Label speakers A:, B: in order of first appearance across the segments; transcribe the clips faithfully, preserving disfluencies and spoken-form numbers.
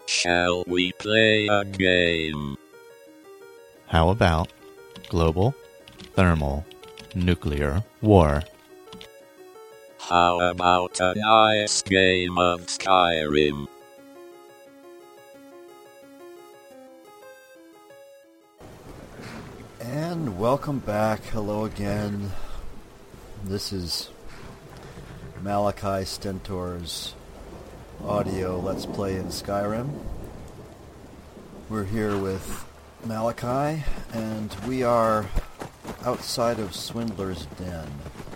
A: Shall we play a game?
B: How about global, thermal, nuclear war?
A: How about a nice game of Skyrim?
C: And welcome back. Hello again. This is Malachi Stentor's audio Let's Play in Skyrim. We're here with Malachi, and we are outside of Swindler's Den.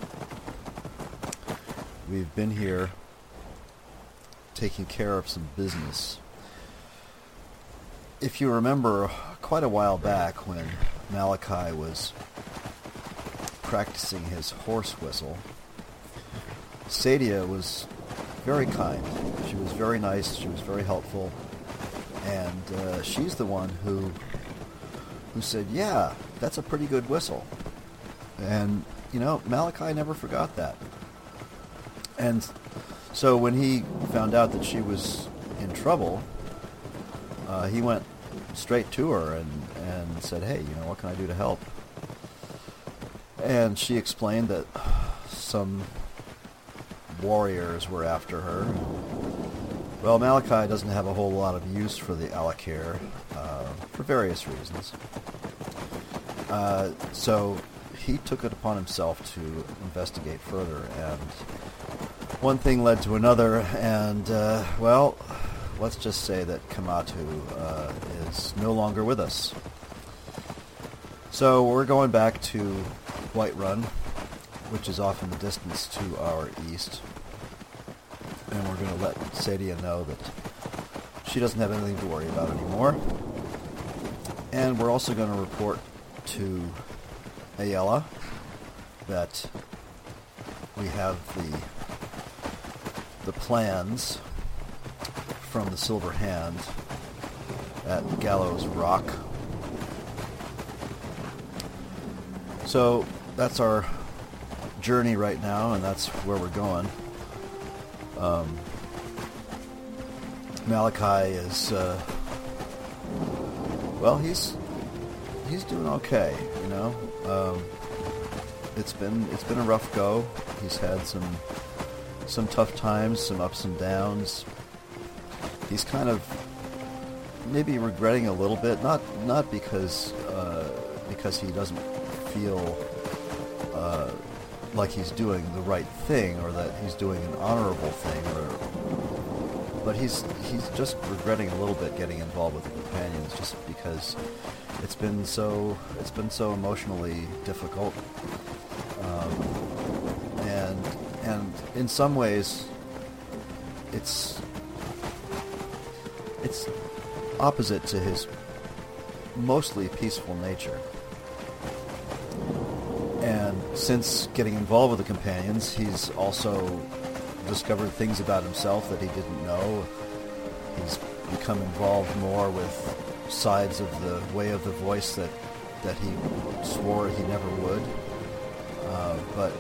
C: We've been here taking care of some business. If you remember, quite a while back when Malachi was practicing his horse whistle, Sadia was very kind. She was very nice. She was very helpful. And uh, she's the one who who said, yeah, that's a pretty good whistle. And, you know, Malachi never forgot that. And so when he found out that she was in trouble, uh, he went straight to her and, and said, hey, you know, what can I do to help? And she explained that some warriors were after her. Well, Malachi doesn't have a whole lot of use for the Alakir, uh, for various reasons. Uh, so he took it upon himself to investigate further, and one thing led to another, and, uh, well, let's just say that Kamatu uh, is no longer with us. So we're going back to Whiterun, which is off in the distance to our east. And we're going to let Sadia know that she doesn't have anything to worry about anymore. And we're also going to report to Aela that we have the the plans from the Silver Hand at Gallows Rock. So that's our journey right now, and that's where we're going. Um, Malachi is, uh, well, he's he's doing okay, you know. Um, it's been it's been a rough go. He's had some some tough times, some ups and downs. He's kind of maybe regretting a little bit, not not because uh, because he doesn't feel uh, like he's doing the right thing or that he's doing an honorable thing, or but he's he's just regretting a little bit getting involved with the companions, just because it's been so it's been so emotionally difficult, um, and and in some ways it's it's opposite to his mostly peaceful nature. And since getting involved with the companions, he's also discovered things about himself that he didn't know. He's become involved more with sides of the way of the voice that, that he swore he never would. Uh, but,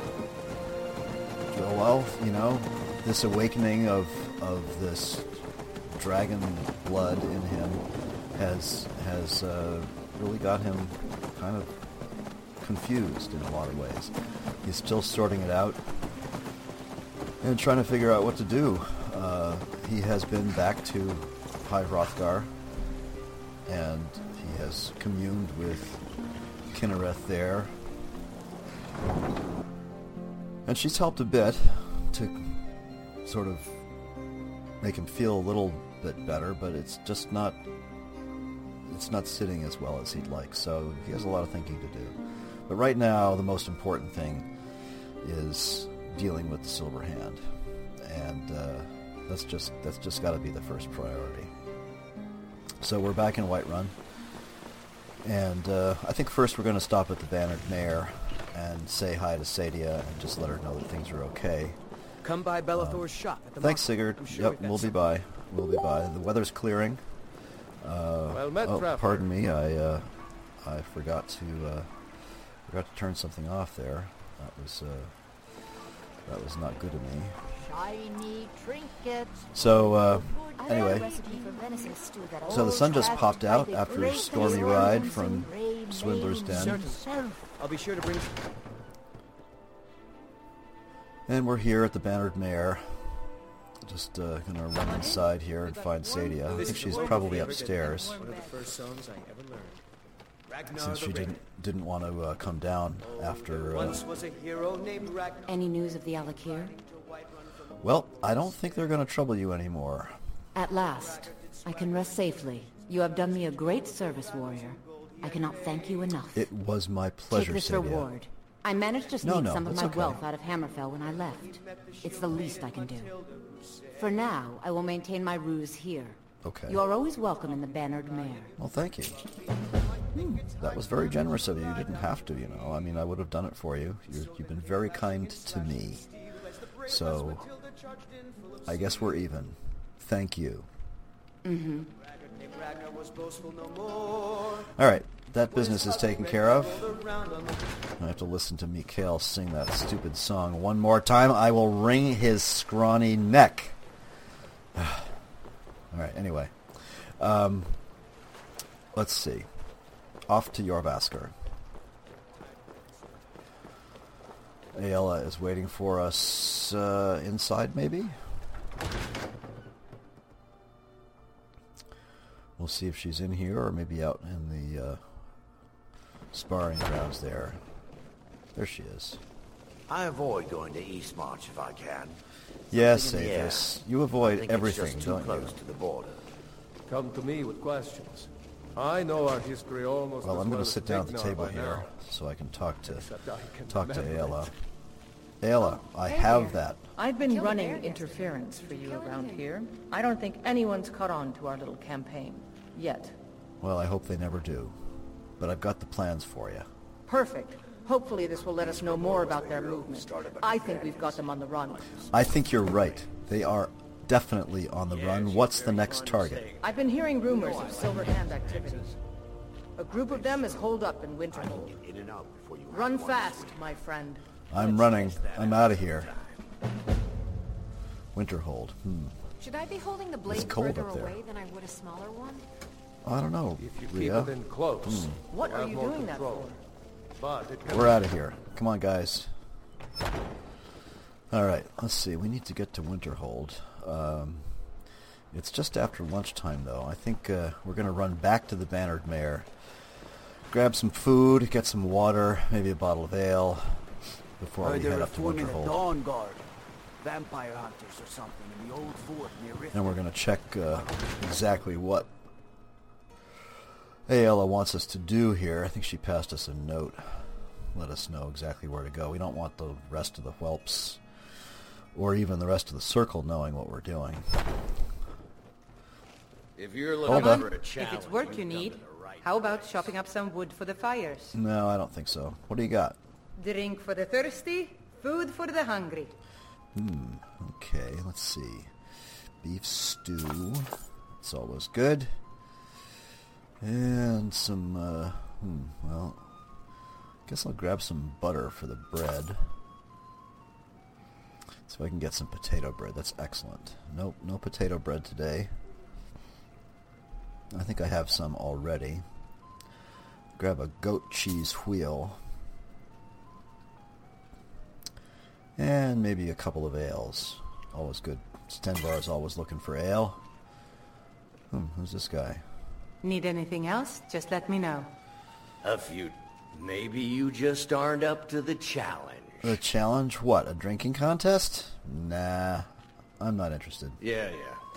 C: well, you know, this awakening of of this dragon blood in him has has uh, really got him kind of confused in a lot of ways. He's still sorting it out and trying to figure out what to do. Uh, he has been back to High Hrothgar, and he has communed with Kinnereth there. And she's helped a bit to sort of make him feel a little bit better, but it's just not it's not sitting as well as he'd like, so he has a lot of thinking to do. But right now, the most important thing is dealing with the Silver Hand, and uh, that's just that's just got to be the first priority. So we're back in Whiterun, and uh, I think first we're going to stop at the Bannered Mare and say hi to Sadia and just let her know that things are okay.
D: Come by Bellathor's uh, shop at the
C: Thanks,
D: market.
C: Sigurd.
D: Sure
C: yep, we'll be by. We'll be by. The weather's clearing. Uh,
D: well met,
C: oh,
D: traveler.
C: pardon me. I uh, I forgot to uh, forgot to turn something off there. That was uh, that was not good of me.
E: I need trinkets.
C: So, uh,
E: I have a
C: anyway,
E: recipe for venison stew that
C: so the sun just
E: old
C: popped out
E: traffic
C: after a
E: great
C: stormy
E: things
C: ride
E: and
C: from
E: brave
C: Swindler's
E: names
C: Den.
D: Certain. I'll be sure to bring...
C: And we're here at the Bannered Mare. Just uh, gonna run inside here and find Sadia. I think she's probably upstairs,
D: One of the first songs I ever learned. Ragnar
C: since
D: the
C: she
D: Red.
C: didn't didn't want to uh, come down after. Uh,
D: Once was a hero named Ragnar.
F: Any news of the Alakir?
C: well, I don't think they're gonna trouble you anymore.
F: At last, I can rest safely. You have done me a great service, warrior. I cannot thank you enough.
C: It was my pleasure,
F: Take this
C: Sadia.
F: reward. I managed to
C: No,
F: sneak
C: no,
F: some of
C: that's
F: my
C: okay.
F: wealth out of Hammerfell when I left. It's the least I can do. For now, I will maintain my ruse here.
C: Okay.
F: You are always welcome in the Bannered Mare.
C: Well, thank you. Hmm, that was very generous of you. You didn't have to, you know. I mean, I would have done it for you. You're, you've been very kind to me. So, I guess we're even. Thank you.
F: Mm-hmm.
C: All right, that business is taken care of. I have to listen to Mikhail sing that stupid song one more time. I will wring his scrawny neck. All right, anyway. Um, let's see. Off to Jorvaskr. Ayala is waiting for us uh, inside, maybe? We'll see if she's in here or maybe out in the uh, sparring grounds there. There she is.
G: I avoid going to Eastmarch if I can.
C: Yes,
G: Something in the
C: Athos.
G: air.
C: You
G: I
C: avoid
G: think
C: everything,
G: it's just too
C: don't
G: close
C: you?
G: to the border.
H: Come to me with questions. I know our history almost
C: Well,
H: as
C: I'm
H: well
C: going to
H: as
C: sit down at the
H: Vignar
C: table
H: by
C: here
H: now.
C: so I can talk to
H: Except I can
C: talk to
H: remember
C: Ayala.
H: it.
C: Ayala, I have that.
I: I've been running interference for you around here. I don't think anyone's caught on to our little campaign. Yet.
C: Well, I hope they never do. But I've got the plans for you.
I: Perfect. Hopefully this will let us know more about their movement. I think we've got them on the run.
C: I think you're right. They are definitely on the run. What's the next target?
I: I've been hearing rumors of Silver Hand activity. A group of them is holed up in Winterhold.
G: In and out before you
I: Run fast, my friend.
C: I'm running. I'm out of here. Winterhold. Hmm.
J: Should I be holding the blade
C: cold
J: further
C: up there.
J: away than I would a smaller one?
C: I don't know,
H: If you keep
C: Rhea.
H: it in close,
I: What
H: you'll
I: are
H: have
I: you
H: more
I: doing that
H: control. But it can
C: We're out of here. Come on, guys. All right, let's see. We need to get to Winterhold. Um, it's just after lunchtime, though. I think uh, we're going to run back to the Bannered Mare, grab some food, get some water, maybe a bottle of ale, before we head up to Winterhold.
K: Dawn Guard. Vampire hunters or something in the old fort near Rift.
C: And we're going to check uh, exactly what Ayala wants us to do here. I think she passed us a note. Let us know exactly where to go. We don't want the rest of the whelps or even the rest of the circle knowing what we're doing.
G: If you're
C: Hold
G: looking
C: on.
G: for a
I: If
G: challenge,
I: it's work you
G: you've come
I: need,
G: to the right
I: how about chopping up some wood for the fires?
C: No, I don't think so. What do you got?
I: Drink for the thirsty, food for the hungry.
C: Hmm. Okay, let's see. Beef stew. It's always good. And some, uh, hmm, well, guess I'll grab some butter for the bread. So I can get some potato bread. That's excellent. Nope, no potato bread today. I think I have some already. Grab a goat cheese wheel. And maybe a couple of ales. Always good. Stenvar is always looking for ale. Hmm, who's this guy?
I: Need anything else? Just let me know.
G: A few. Maybe you just aren't up to the challenge.
C: A challenge? What, a drinking contest? Nah, I'm not interested.
G: Yeah,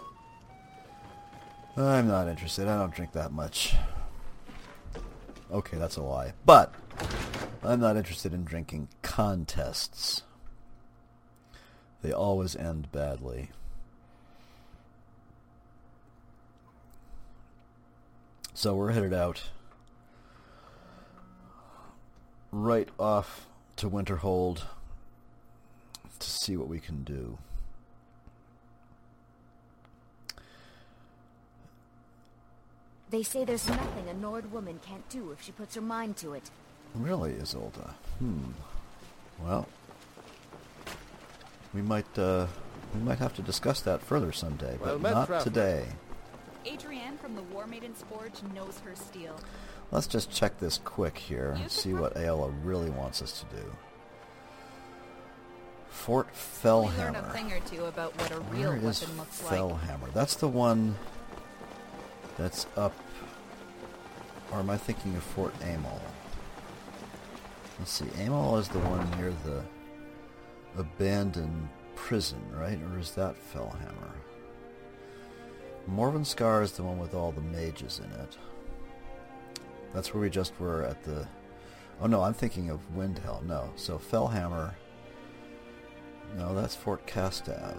G: yeah.
C: I'm not interested. I don't drink that much. Okay, that's a lie. But I'm not interested in drinking contests. They always end badly. So we're headed out right off to Winterhold to see what we can do.
E: They say there's nothing a Nord woman can't do if she puts her mind to it.
C: Really, Isolde? Hmm. Well, We might, uh, we might have to discuss that further someday,
H: Well
C: but
H: met,
C: not
H: traveler.
C: today.
J: Adrienne from the War Maiden's Forge knows her steel.
C: Let's just check this quick here and see what Aola really wants us to do. Fort
J: We learn a
C: Fellhammer.
J: thing or two about what a real
C: Where is
J: weapon looks like.
C: Fellhammer? That's the one that's up... Or am I thinking of Fort Amol? Let's see, Amol is the one near the abandoned prison, right? Or is that Fellhammer? Morvenskar is the one with all the mages in it. That's where we just were at the... Oh no, I'm thinking of Windhelm. No, so Fellhammer... No, that's Fort Castav.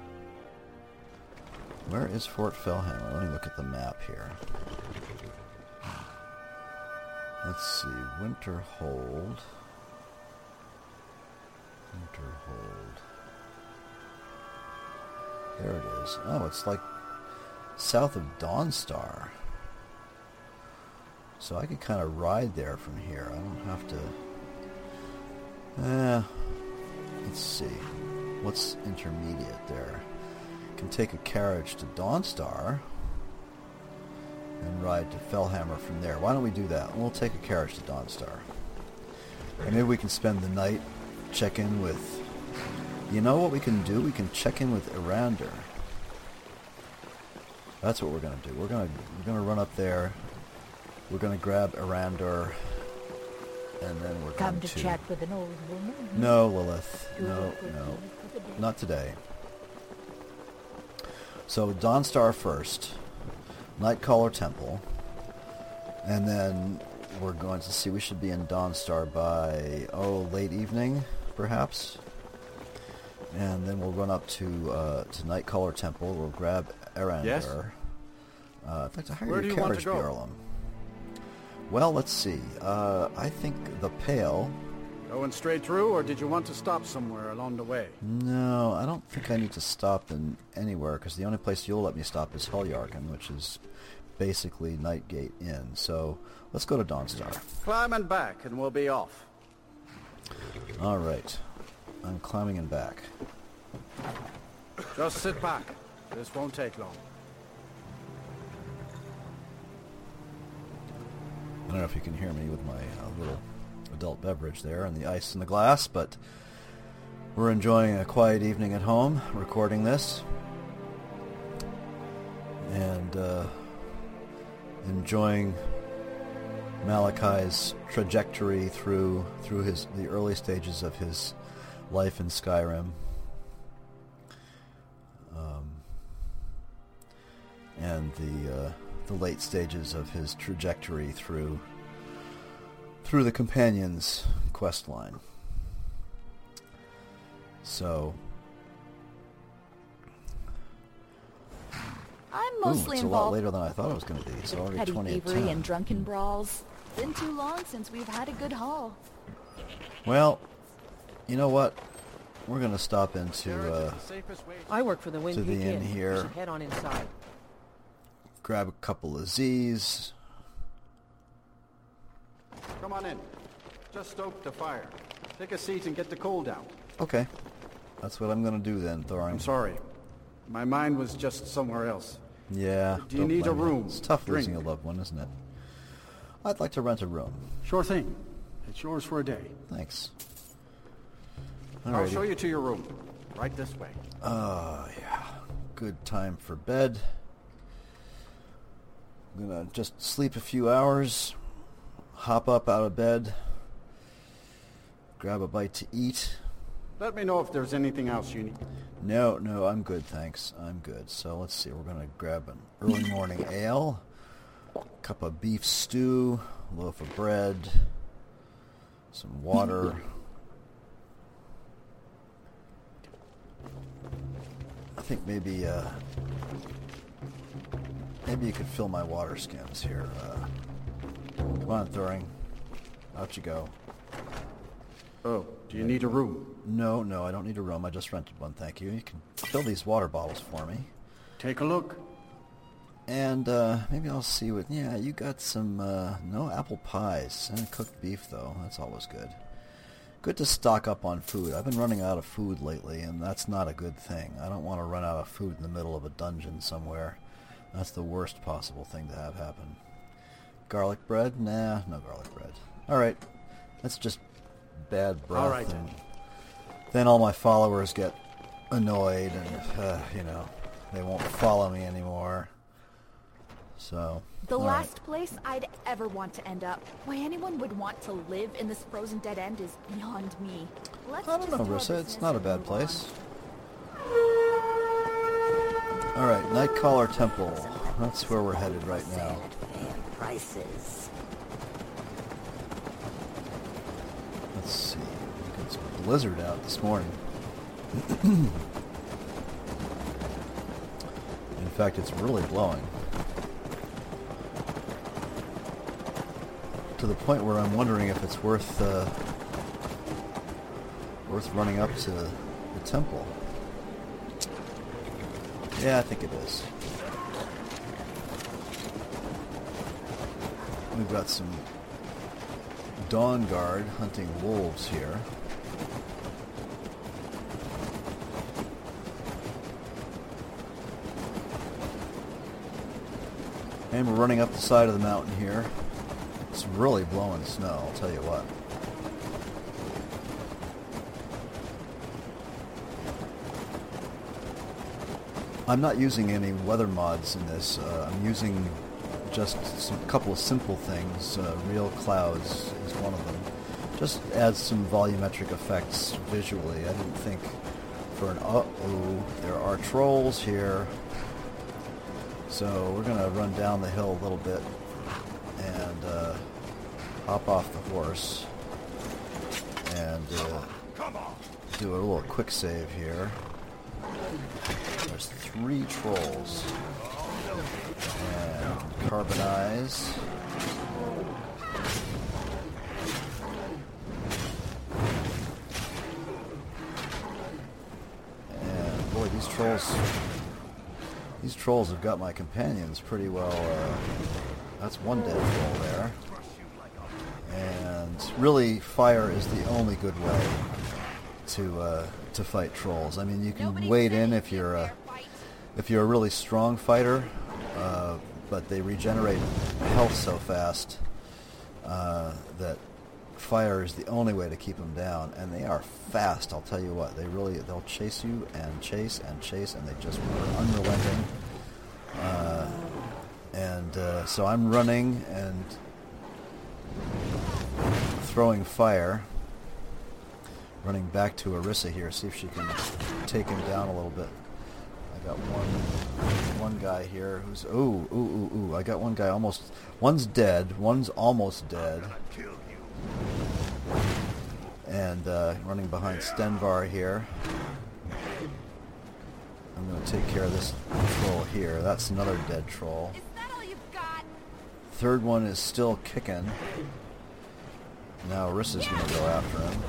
C: Where is Fort Fellhammer? Let me look at the map here. Let's see, Winterhold. Winterhold. There it is. Oh, it's like south of Dawnstar. So I could kind of ride there from here. I don't have to... Eh, let's see. What's intermediate there? Can take a carriage to Dawnstar and ride to Fellhammer from there. Why don't we do that? We'll take a carriage to Dawnstar. And maybe we can spend the night, check in with... You know what we can do? We can check in with Erander. That's what we're going to do. We're going to we're going to run up there. We're going to grab Erander. And then we're
F: Come
C: going
F: to
C: to...
F: chat with an old woman.
C: No, Lilith. No, no. Not today. So, Dawnstar first. Nightcaller Temple. And then we're going to see... We should be in Dawnstar by, oh, late evening, perhaps. And then we'll run up to uh, to Nightcaller Temple. We'll grab Erander.
K: Yes?
C: Uh, in fact, I hired
K: Where
C: a
K: do you want
C: carriage,
K: to go?
C: Bjorlum. Well, let's see. Uh, I think the Pale...
K: Going straight through, or did you want to stop somewhere along the way?
C: No, I don't think I need to stop in anywhere, because the only place you'll let me stop is Heljarken, which is basically Nightgate Inn. So let's go to Dawnstar.
K: Climbing back, and we'll be off.
C: All right. I'm climbing and back.
K: Just sit back. This won't take long.
C: I don't know if you can hear me with my uh, little adult beverage there and the ice in the glass, but we're enjoying a quiet evening at home, recording this, and uh, enjoying Malachi's trajectory through through his the early stages of his life in Skyrim, um, and the uh, the late stages of his trajectory through through the Companion's quest line. So,
J: I'm
C: ooh,
J: mostly
C: it's a lot
J: involved
C: later than I thought it was going to be. It's
J: with
C: already
J: petty
C: twenty-eight
J: thievery
C: ten.
J: and drunken brawls. Been too long since we've had a good haul.
C: Well, you know what? We're going to stop into uh,
I: I work for the Wind
C: to the
I: Peak
C: inn
I: Inn. You
C: here.
I: should head on inside.
C: Grab a couple of Z's.
K: Come on in. Just stoke the fire. Take a seat and get the coal down.
C: Okay. That's what I'm going to do then, Thorin.
K: I'm sorry. My mind was just somewhere else.
C: Yeah.
K: Do you
C: don't
K: need a
C: blame me.
K: room?
C: It's tough
K: Drink?
C: losing a loved one, isn't it? I'd like to rent a room.
K: Sure thing. It's yours for a day.
C: Thanks.
K: I'll
C: Alrighty.
K: show you to your room. Right this way.
C: Oh, yeah. Good time for bed. I'm gonna just sleep a few hours, hop up out of bed, grab a bite to eat.
K: Let me know if there's anything else you need.
C: No, no, I'm good, thanks. I'm good. So let's see, we're gonna grab an early morning ale, a cup of beef stew, a loaf of bread, some water. I think maybe, uh, maybe you could fill my water skins here. Uh, come on, Thorin. Out you go.
K: Oh, do you need a room?
C: No, no, I don't need a room. I just rented one, thank you. You can fill these water bottles for me.
K: Take a look.
C: And uh, maybe I'll see what... Yeah, you got some... Uh, no apple pies. And cooked beef, though. That's always good. good to stock up on food. I've been running out of food lately, and that's not a good thing. I don't want to run out of food in the middle of a dungeon somewhere. That's the worst possible thing to have happen. Garlic bread? Nah, no garlic bread. Alright, that's just bad breath.
K: All right,
C: and then all my followers get annoyed, and, uh, you know, they won't follow me anymore. So...
J: The
C: all
J: last
C: right.
J: place I'd ever want to end up. Why anyone would want to live in this frozen dead end is beyond me. Let's
C: I don't
J: just
C: know,
J: do our
C: Rissa. It's
J: business
C: not a
J: and
C: bad
J: move
C: place. Alright, Nightcaller Temple. That's where we're headed right now.
F: Prices.
C: Let's see. It's a blizzard out this morning. In fact, it's really blowing. To the point where I'm wondering if it's worth uh, worth running up to the temple. Yeah, I think it is. We've got some Dawn Guard hunting wolves here. And we're running up the side of the mountain here. It's really blowing snow, I'll tell you what. I'm not using any weather mods in this. Uh, I'm using just a couple of simple things. Uh, Real Clouds is one of them. Just adds some volumetric effects visually. I didn't think for an... Uh-oh, there are trolls here. So we're going to run down the hill a little bit and uh, hop off the horse and uh, do a little quick save here. There's three trolls. And carbonize. And boy, these trolls... These trolls have got my companions pretty well. Uh, that's one dead troll there. And really, fire is the only good way to uh, to fight trolls. I mean, you can wade in if you're a if you're a really strong fighter, uh, but they regenerate health so fast uh, that fire is the only way to keep them down. And they are fast. I'll tell you what. They really they'll chase you and chase and chase, and they just are unrelenting. Uh, and uh, so I'm running and throwing fire. Running back to Orisa here, see if she can take him down a little bit. I got one one guy here who's ooh ooh ooh ooh. I got one guy almost. One's dead. One's almost dead. And uh, running behind Stenvar here. I'm going to take care of this troll here. That's another dead troll.
J: Is that all you've got?
C: Third one is still kicking. Now Orisa's going to go after him.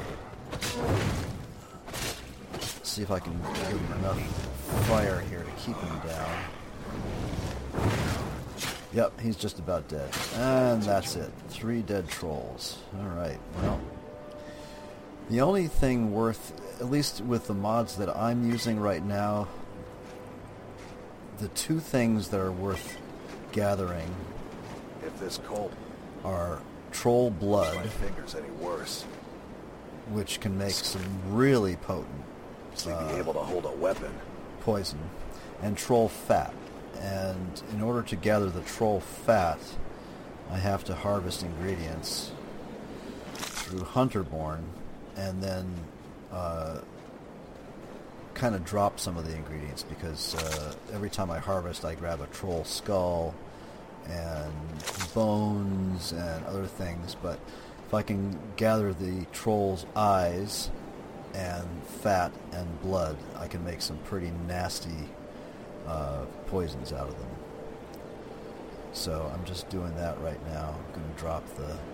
C: See if I can give him enough fire here to keep him down. Yep, he's just about dead. And that's it. Three dead trolls. Alright, well. The only thing worth, at least with the mods that I'm using right now, the two things that are worth gathering
K: If this cold
C: are troll blood,
K: my fingers any worse,
C: which can make some really potent
K: so
C: uh,
K: be able to hold a weapon.
C: poison, and troll fat. And in order to gather the troll fat, I have to harvest ingredients through Hunterborn, and then uh, kind of drop some of the ingredients, because uh, every time I harvest, I grab a troll skull and bones and other things. But if I can gather the troll's eyes and fat and blood, I can make some pretty nasty uh, poisons out of them. So I'm just doing that right now. I'm going to drop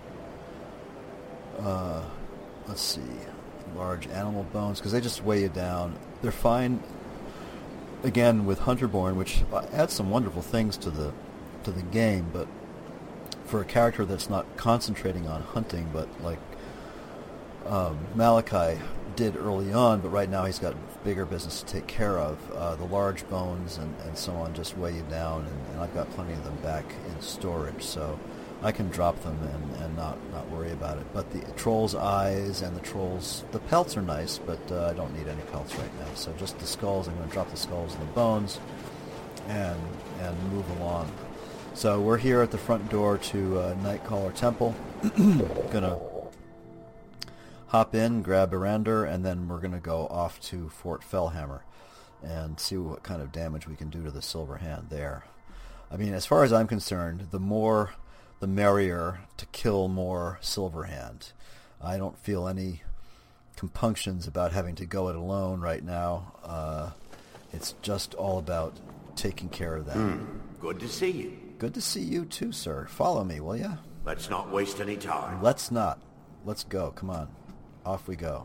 C: the, uh, let's see, large animal bones, because they just weigh you down. They're fine, again, with Hunterborn, which adds some wonderful things to the to the game, but for a character that's not concentrating on hunting, but like um, Malachi did early on, but right now he's got bigger business to take care of. Uh, the large bones and, and so on just weigh you down, and, and I've got plenty of them back in storage, so I can drop them and, and not, not worry about it. But the troll's eyes and the troll's... The pelts are nice, but uh, I don't need any pelts right now. So just the skulls. I'm going to drop the skulls and the bones and and move along. So we're here at the front door to uh, Nightcaller Temple. Going to hop in, grab Arander, and then we're going to go off to Fort Fellhammer and see what kind of damage we can do to the Silver Hand there. I mean, as far as I'm concerned, the more... the merrier to kill more Silverhand. I don't feel any compunctions about having to go it alone right now. Uh, it's just all about taking care of them.
L: Mm. Good to see you.
C: Good to see you too, sir. Follow me, will ya?
L: Let's not waste any time.
C: Let's not. Let's go. Come on. Off we go.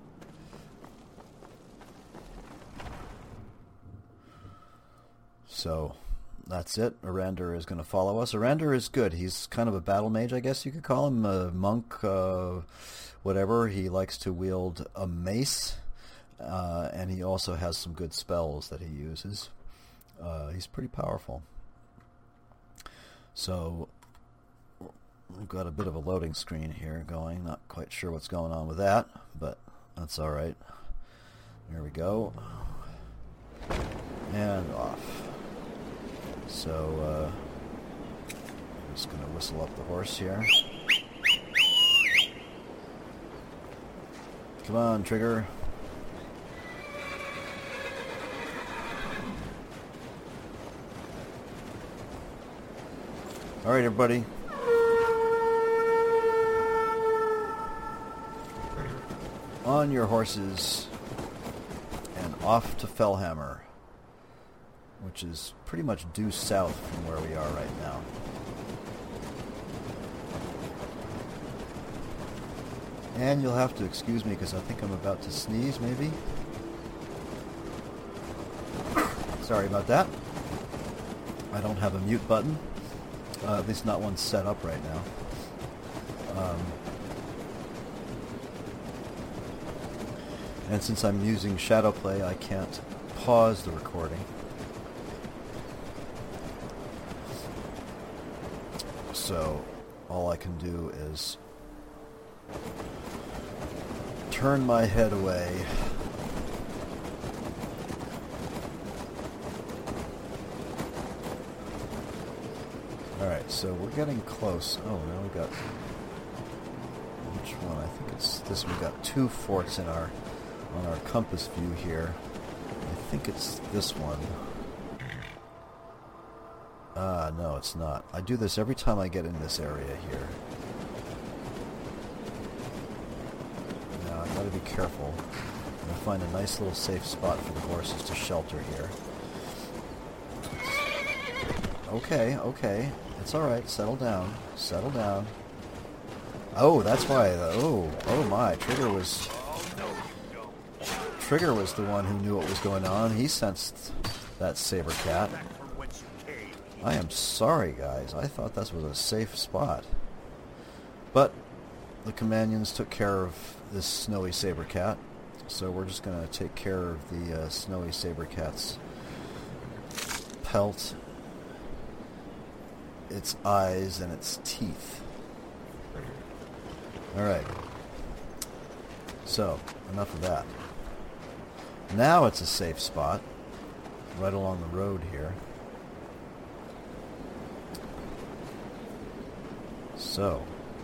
C: So... that's it. Arander is going to follow us. Arander is good. He's kind of a battle mage, I guess you could call him. A monk, uh, whatever. He likes to wield a mace, uh, and he also has some good spells that he uses. Uh, he's pretty powerful. So, we've got a bit of a loading screen here going. Not quite sure what's going on with that, but that's all right. There we go. And off. So, uh, I'm just going to whistle up the horse here. Come on, Trigger. All right, everybody. On your horses and off to Fellhammer, which is pretty much due south from where we are right now. And you'll have to excuse me because I think I'm about to sneeze, maybe. Sorry about that. I don't have a mute button. Uh, at least not one set up right now. Um, and since I'm using Shadowplay, I can't pause the recording. So all I can do is turn my head away. Alright, so we're getting close. Oh, now we got... which one? I think it's this one. We got two forts in our on our compass view here. I think it's this one. Ah, no, it's not. I do this every time I get in this area here. Now, I've got to be careful. I'm going to find a nice little safe spot for the horses to shelter here. Okay, okay. It's alright. Settle down. Settle down. Oh, that's why the... Oh, oh my. Trigger was... Trigger was the one who knew what was going on. He sensed that saber cat. I am sorry, guys. I thought this was a safe spot. But the Companions took care of this snowy saber cat, so we're just going to take care of the uh, snowy saber cat's pelt, its eyes, and its teeth. Alright. So, enough of that. Now it's a safe spot, right along the road here. So,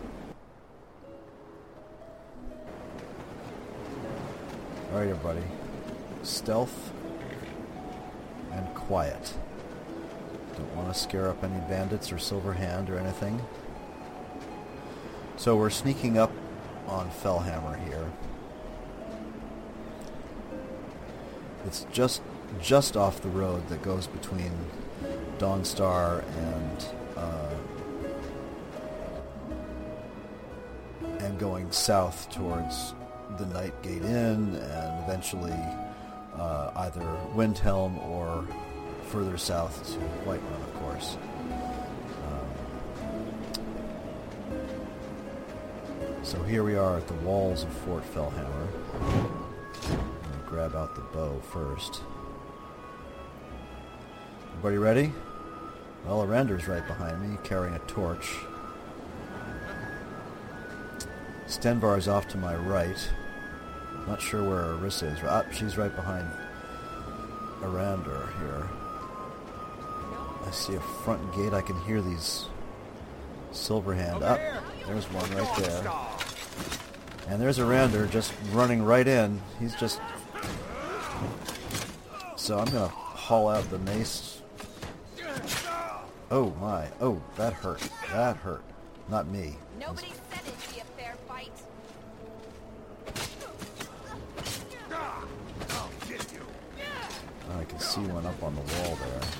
C: alright everybody, stealth and quiet. Don't want to scare up any bandits or Silverhand or anything. So we're sneaking up on Fellhammer here. It's just just off the road that goes between Dawnstar and uh, and going south towards the Nightgate Inn, and eventually uh, either Windhelm or further south to Whiterun, of course. Um, So here we are at the walls of Fort Fellhammer. I'm going to grab out the bow first. Everybody ready? Well, Arander's right behind me, carrying a torch. Stenvar's off to my right. Not sure where Arissa is. Ah, she's right behind Arander here. I see a front gate. I can hear these Silverhand. Up, ah, there's one right there. And there's Arander just running right in. He's just... So I'm going to haul out the mace. Oh my. Oh, that hurt. That hurt. Not me.
J: Nobody said it'd be a fair fight.
C: I can see one up on the wall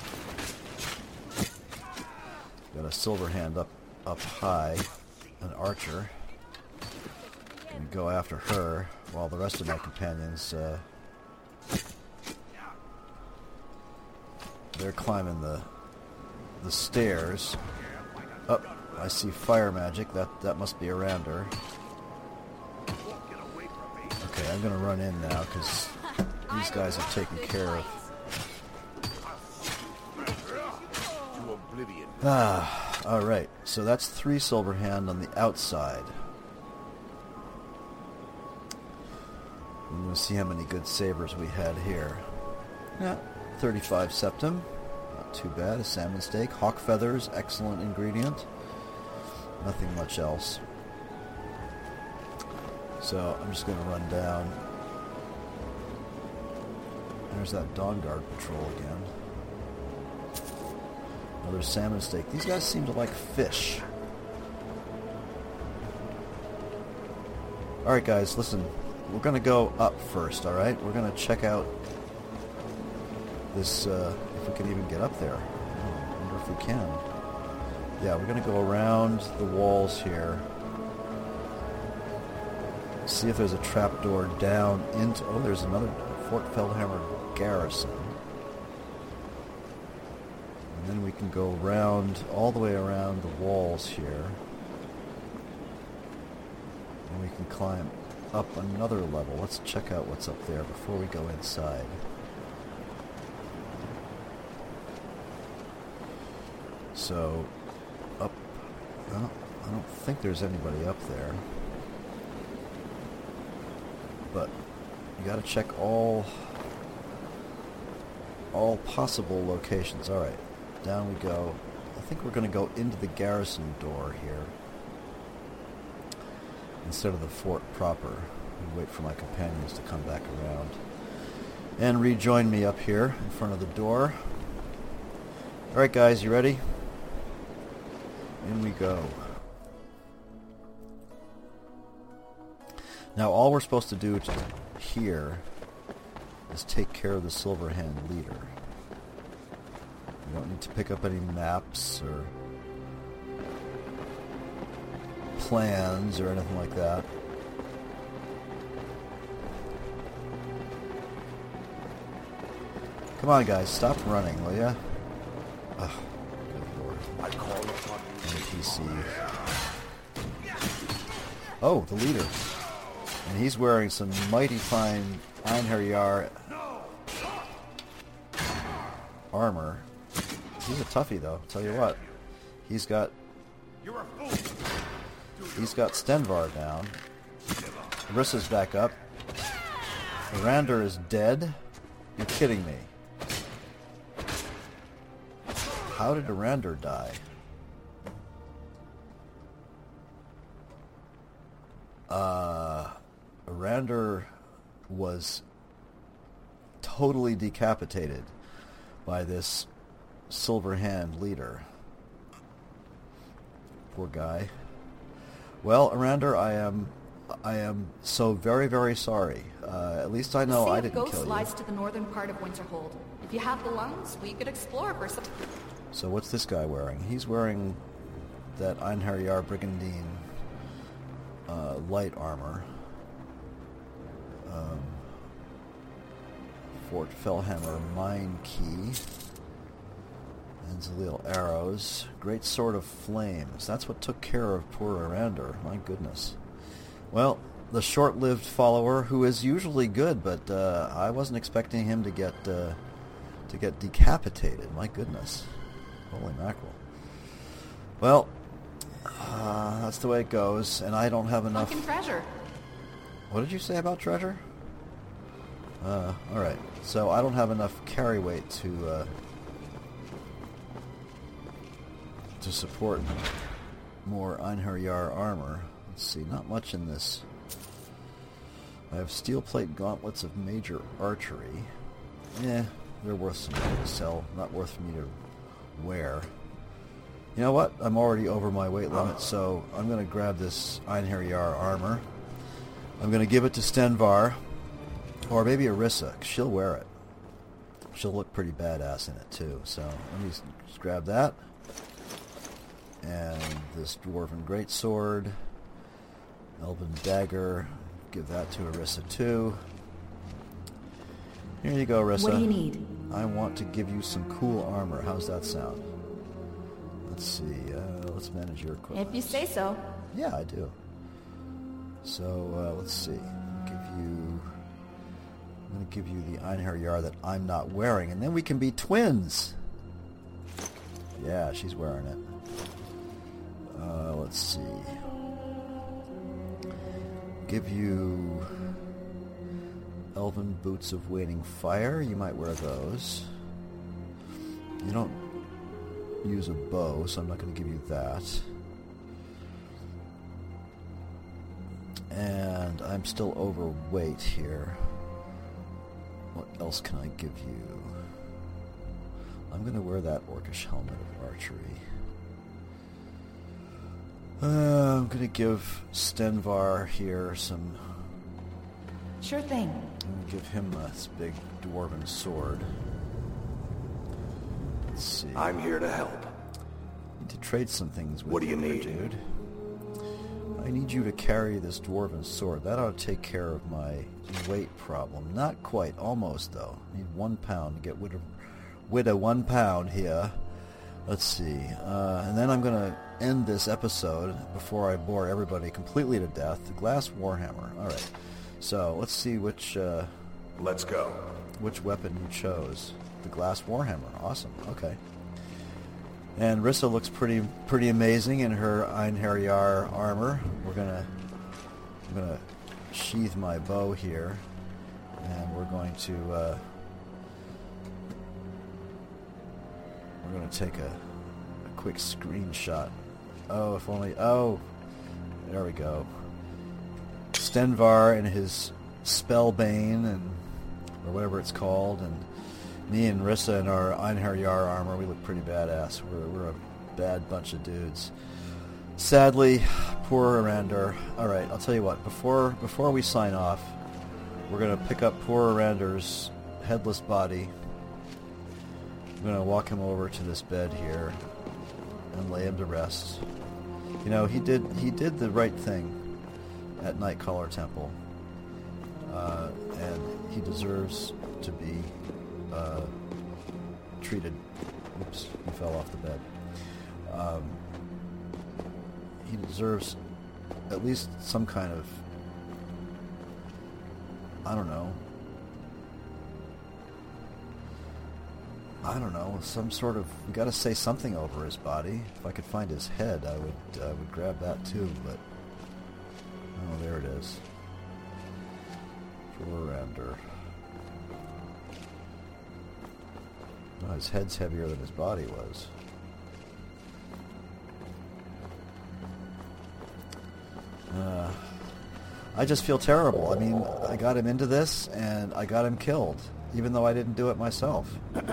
C: there. Got a Silverhand up up high, an archer. Gonna go after her while the rest of my companions uh, they're climbing the the stairs. Oh, I see fire magic. That that must be Arander. Okay, I'm gonna run in now because these guys have taken care of. Ah, all right. So that's three Silverhand on the outside. I'm going to see how many good sabers we had here. Yeah, thirty-five septum. Not too bad. A salmon steak. Hawk feathers. Excellent ingredient. Nothing much else. So I'm just going to run down. There's that Dawnguard patrol again. Another salmon steak. These guys seem to like fish. Alright guys, listen. We're going to go up first, alright? We're going to check out this, uh, if we can even get up there. I wonder if we can. Yeah, we're going to go around the walls here. See if there's a trapdoor down into... Oh, there's another Fort Fellhammer garrison. And then we can go around, all the way around the walls here. And we can climb up another level. Let's check out what's up there before we go inside. So, up... I don't, I don't think there's anybody up there. But you gotta check all... all possible locations. Alright. Down we go. I think we're going to go into the garrison door here instead of the fort proper. And wait for my companions to come back around and rejoin me up here in front of the door. Alright guys, you ready? In we go. Now all we're supposed to do to here is take care of the Silverhand leader. We don't need to pick up any maps or plans or anything like that. Come on, guys, stop running, will ya? Oh, good lord. I call upon you. P C. Oh, the leader. And he's wearing some mighty fine Einherjar armor. He's a toughie, though. Tell you what, he's got he's got Stenvar down. Arissa's back up. Arander is dead. You're kidding me. How did Arander die? Uh, Arander was totally decapitated by this Silverhand leader. Poor guy. Well, Arander, I am, I am so very, very sorry. Uh, at least I know I didn't kill you.
J: Ghost lies to the northern part of Winterhold. If you have the lungs, we could explore for some.
C: So what's this guy wearing? He's wearing that Einherjar Brigandine uh, light armor. Um, Fort Fellhammer mine key. Enzalil arrows. Great sword of flames. That's what took care of poor Arander. My goodness. Well, the short-lived follower, who is usually good, but uh, I wasn't expecting him to get uh, to get decapitated. My goodness. Holy mackerel. Well, uh, that's the way it goes, and I don't have enough...
J: Fucking treasure.
C: What did you say about treasure? Uh, alright. So I don't have enough carry weight to, uh, to support more Einherjar armor. Let's see, not much in this. I have steel plate gauntlets of major archery. Eh, they're worth some money to sell, not worth for me to wear. You know what? I'm already over my weight limit, so I'm going to grab this Einherjar armor. I'm going to give it to Stenvar, or maybe Arissa, 'cause she'll wear it. She'll look pretty badass in it, too. So let me just grab that. And this Dwarven Greatsword, Elven Dagger, give that to Arissa, too. Here you go, Arissa.
F: What do you need?
C: I want to give you some cool armor. How's that sound? Let's see. Uh, let's manage your equipment.
J: If you say so.
C: Yeah, I do. So, uh, let's see. I'll give you... I'm going to give you the Einherjar that I'm not wearing, and then we can be twins! Yeah, she's wearing it. Uh, let's see. Give you... Elven Boots of Waiting Fire. You might wear those. You don't use a bow, so I'm not going to give you that. And I'm still overweight here. What else can I give you? I'm going to wear that Orcish helmet of archery. Uh, I'm going to give Stenvar here some...
J: Sure thing.
C: I'm going to give him this big dwarven sword. Let's see.
L: I'm here to help.
C: Need to trade some things with
L: What do you
C: here,
L: need?
C: dude. I need you to carry this dwarven sword. That ought to take care of my weight problem. Not quite. Almost, though. I need one pound to get rid of, rid of one pound here. Let's see. Uh, and then I'm going to end this episode before I bore everybody completely to death. The Glass Warhammer. All right. So let's see which... Uh,
L: Let's go.
C: Which weapon you chose. The Glass Warhammer. Awesome. Okay. And Rissa looks pretty pretty amazing in her Einherjar armor. We're gonna I'm gonna sheath my bow here, and we're going to uh, we're gonna take a, a quick screenshot. Oh, if only oh, there we go. Stenvar and his Spellbane and or whatever it's called, and me and Rissa in our Einherjar armor, we look pretty badass. We're, we're a bad bunch of dudes. Sadly, poor Arandar. All right, I'll tell you what. Before before we sign off, we're going to pick up poor Arandar's headless body. I'm going to walk him over to this bed here and lay him to rest. You know, he did he did the right thing at Nightcaller Temple, uh, and he deserves to be Uh, treated. Oops, he fell off the bed. Um, he deserves at least some kind of, I don't know, I don't know, some sort of, we got to say something over his body. If I could find his head, I would, I would grab that too. But oh, there it is. Arandar. Oh, his head's heavier than his body was. Uh, I just feel terrible. I mean, I got him into this, and I got him killed, even though I didn't do it myself.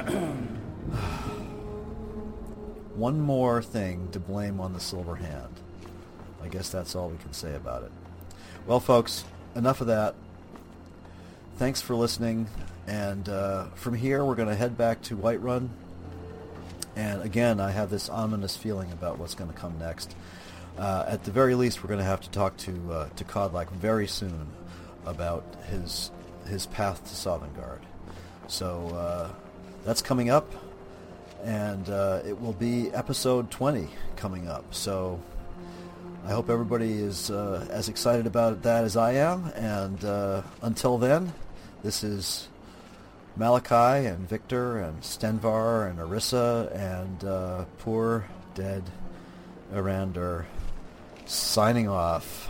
C: One more thing to blame on the Silver Hand. I guess that's all we can say about it. Well, folks, enough of that. Thanks for listening. And uh, from here, we're going to head back to Whiterun. And again, I have this ominous feeling about what's going to come next. Uh, at the very least, we're going to have to talk to uh, to Kodlak very soon about his his path to Sovngarde. So uh, that's coming up, and uh, it will be episode twenty coming up. So I hope everybody is uh, as excited about that as I am. And uh, until then, this is Malachi and Victor and Stenvar and Arissa and uh, poor dead Arander signing off.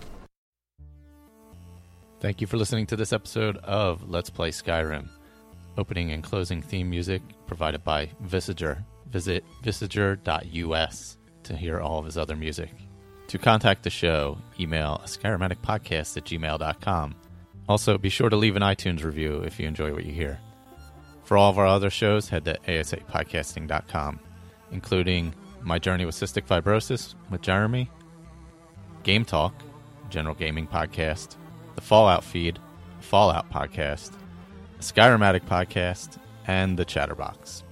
B: Thank you for listening to this episode of Let's Play Skyrim. Opening and closing theme music provided by Visager. Visit visager dot U S to hear all of his other music. To contact the show, email skyrimaticpodcast at gmail dot com. Also, be sure to leave an iTunes review if you enjoy what you hear. For all of our other shows, head to A S A podcasting dot com, including My Journey with Cystic Fibrosis with Jeremy, Game Talk, General Gaming Podcast, the Fallout Feed, Fallout Podcast, the Skyrimatic Podcast, and the Chatterbox.